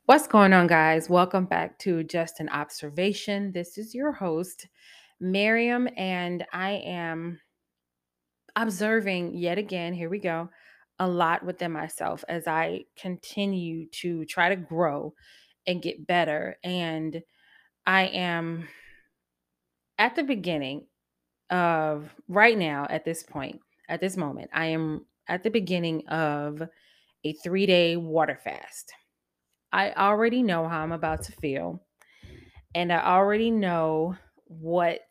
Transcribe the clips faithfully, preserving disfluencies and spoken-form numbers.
What's going on, guys? Welcome back to Just an Observation. This is your host, Miriam, and I am observing yet again, here we go, a lot within myself as I continue to try to grow and get better. And I am at the beginning of right now, at this point, at this moment, I am at the beginning of a three day water fast. I already know how I'm about to feel, and I already know what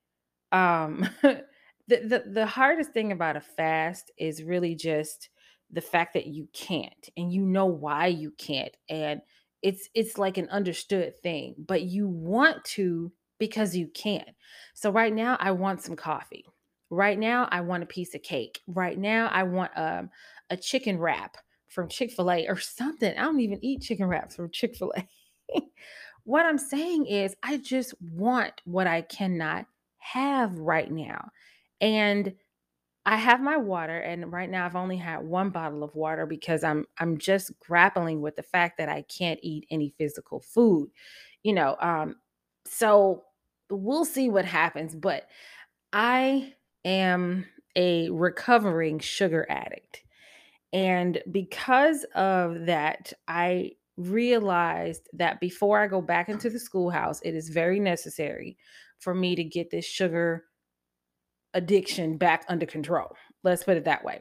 um the, the the hardest thing about a fast is really just the fact that you can't, and you know why you can't, and it's it's like an understood thing, but you want to because you can't. So right now I want some coffee. Right now I want a piece of cake. Right now I want um a chicken wrap from Chick-fil-A or something. I don't even eat chicken wraps from Chick-fil-A. What I'm saying is, I just want what I cannot have right now. And I have my water, and right now I've only had one bottle of water because I'm I'm just grappling with the fact that I can't eat any physical food. You know, um so we'll see what happens, but I am a recovering sugar addict. And because of that, I realized that before I go back into the schoolhouse, it is very necessary for me to get this sugar addiction back under control. Let's put it that way.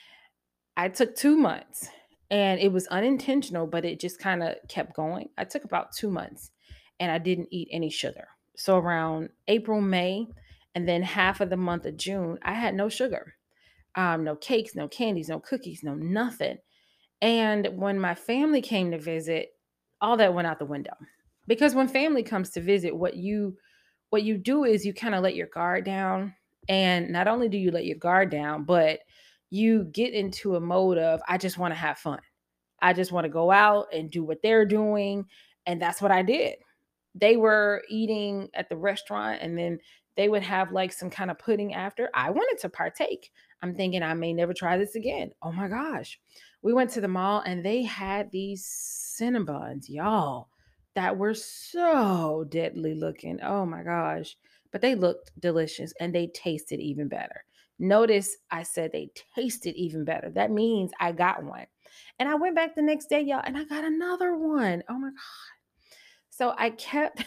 I took two months, and it was unintentional, but it just kind of kept going. I took about two months and I didn't eat any sugar. So around April, May, and then half of the month of June, I had no sugar. Um, no cakes, no candies, no cookies, no nothing. And when my family came to visit, all that went out the window. Because when family comes to visit, what you what you do is you kind of let your guard down. And not only do you let your guard down, but you get into a mode of, I just want to have fun. I just want to go out and do what they're doing. And that's what I did. They were eating at the restaurant, and then they would have like some kind of pudding after. I wanted to partake. I'm thinking I may never try this again. Oh my gosh. We went to the mall and they had these Cinnabons, y'all, that were so deadly looking. Oh my gosh. But they looked delicious and they tasted even better. Notice I said they tasted even better. That means I got one. And I went back the next day, y'all, and I got another one. Oh my God. So I kept,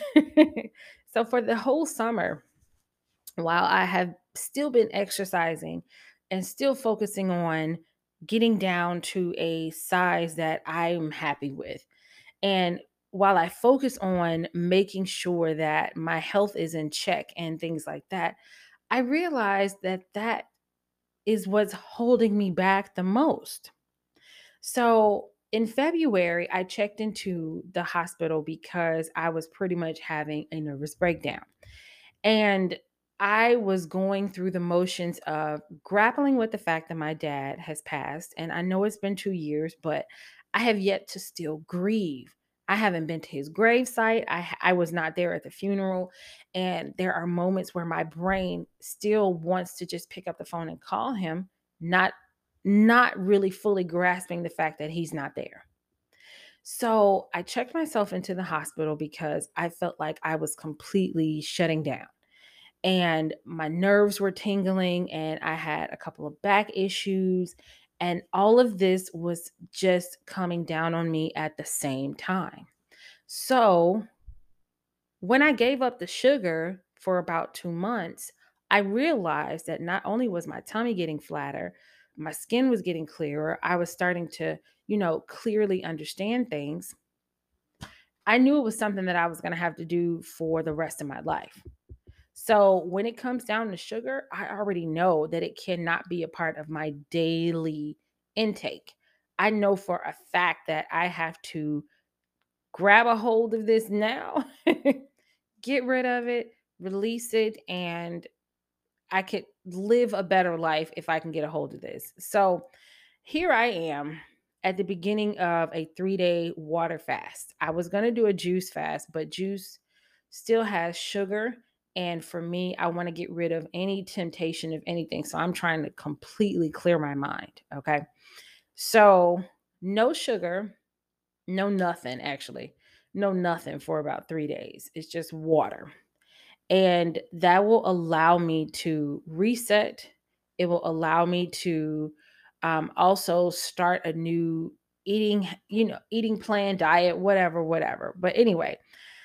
so for the whole summer, while I have still been exercising and still focusing on getting down to a size that I'm happy with, and while I focus on making sure that my health is in check and things like that, I realized that that is what's holding me back the most. So in February, I checked into the hospital because I was pretty much having a nervous breakdown. And I was going through the motions of grappling with the fact that my dad has passed. And I know it's been two years, but I have yet to still grieve. I haven't been to his gravesite. I, I was not there at the funeral. And there are moments where my brain still wants to just pick up the phone and call him, not not really fully grasping the fact that he's not there. So I checked myself into the hospital because I felt like I was completely shutting down, and my nerves were tingling, and I had a couple of back issues, and all of this was just coming down on me at the same time. So when I gave up the sugar for about two months, I realized that not only was my tummy getting flatter, my skin was getting clearer. I was starting to, you know, clearly understand things. I knew it was something that I was going to have to do for the rest of my life. So when it comes down to sugar, I already know that it cannot be a part of my daily intake. I know for a fact that I have to grab a hold of this now, get rid of it, release it, and I could live a better life if I can get a hold of this. So here I am at the beginning of a three day water fast. I was going to do a juice fast, but juice still has sugar. And for me, I want to get rid of any temptation of anything. So I'm trying to completely clear my mind. Okay. So no sugar, No nothing actually. No nothing for about three days. It's just water. And that will allow me to reset. It will allow me to um, also start a new eating, you know, eating plan, diet, whatever, whatever. But anyway,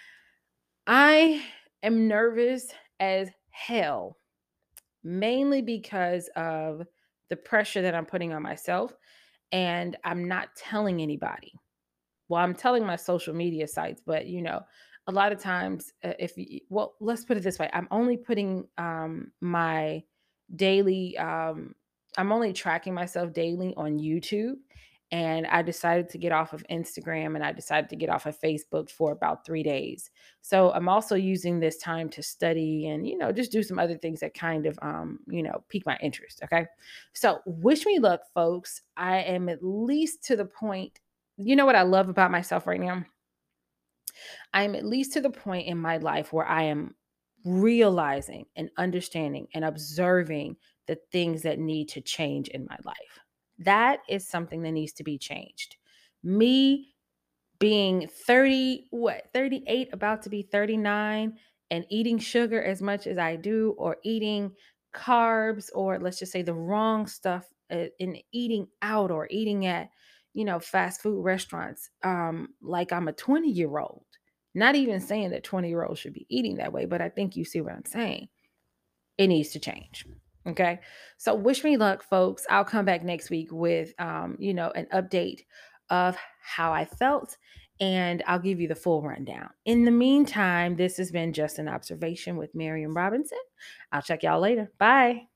I am nervous as hell, mainly because of the pressure that I'm putting on myself, and I'm not telling anybody. Well, I'm telling my social media sites, but you know, a lot of times, uh, if you, well, let's put it this way: I'm only putting um, my daily, um, I'm only tracking myself daily on YouTube. And I decided to get off of Instagram and I decided to get off of Facebook for about three days. So I'm also using this time to study and, you know, just do some other things that kind of, um, you know, pique my interest. Okay. So wish me luck, folks. I am at least to the point. You know what I love about myself right now? I am at least to the point in my life where I am realizing and understanding and observing the things that need to change in my life. That is something that needs to be changed. Me being thirty, what, thirty-eight, about to be thirty-nine, and eating sugar as much as I do, or eating carbs, or let's just say the wrong stuff, uh, in eating out or eating at, you know, fast food restaurants, um, like I'm a twenty year old. Not even saying that twenty year olds should be eating that way, but I think you see what I'm saying. It needs to change. Okay. So wish me luck, folks. I'll come back next week with um, you know, an update of how I felt, and I'll give you the full rundown. In the meantime, this has been just an observation with Miriam Robinson. I'll check y'all later. Bye.